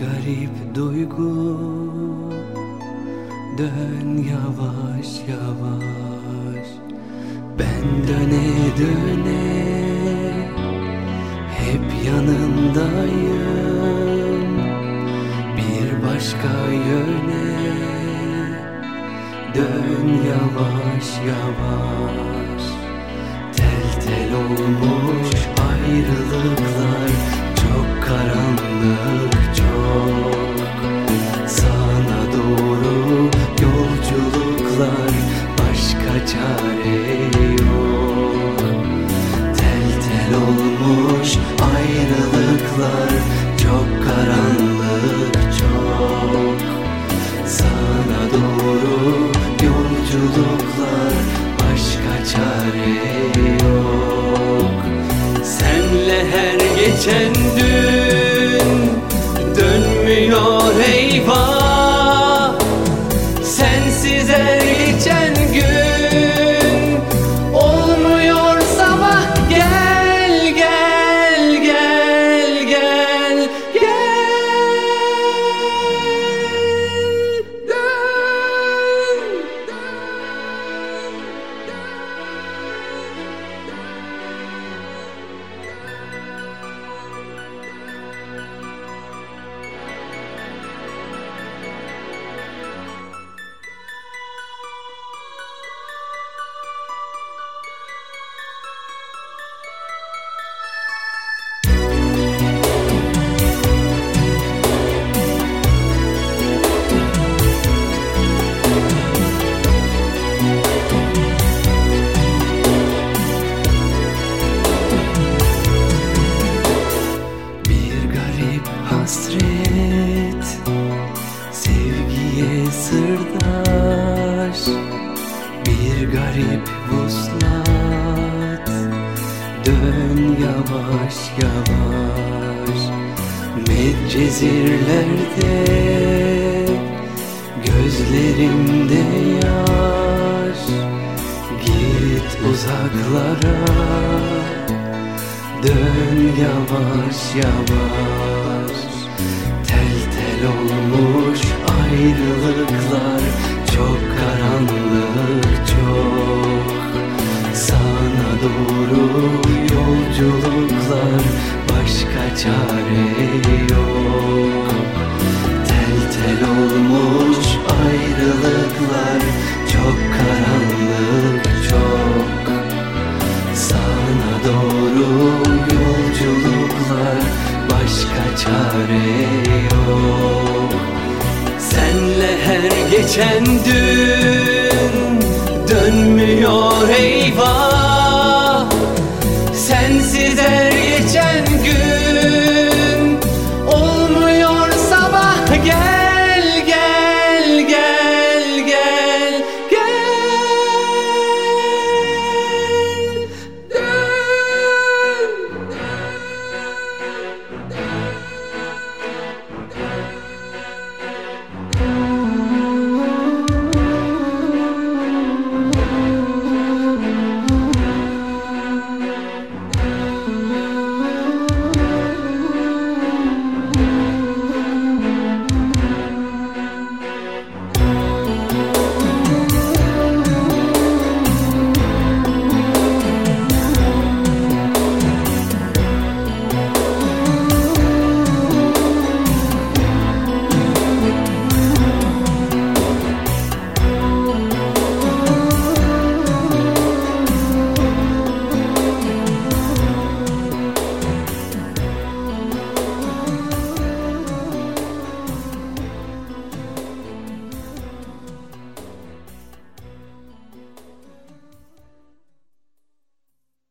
garip duygu, dön yavaş yavaş. Ben döne döne hep yanındayım, bir başka yöne dön yavaş yavaş. Tel tel olmuş ayrılıklar, çok karanlık çok. Sana doğru yolculuklar, başka çare yok. Tel tel olmuş ayrılıklar, çok karanlık çok. Sana doğru yolculuklar, başka çare yok. Senle her geçen gün dönmüyor eyvah. Sensiz her geçen gün olmuyor sabah. Gel gel gel gel gel, dön. Hasret, sevgiye sırdaş, bir garip vuslat. Dön yavaş yavaş, Medcezirlerde gözlerimde yaş. Git uzaklara, dön yavaş yavaş. Tel tel olmuş ayrılıklar, çok karanlık çok. Sana doğru yolculuklar, başka çare yok. Tel tel olmuş ayrılıklar, çok karanlık çok. Sana doğru yolculuklar, başka çare yok. Senle her geçen gün dönmüyor eyvah.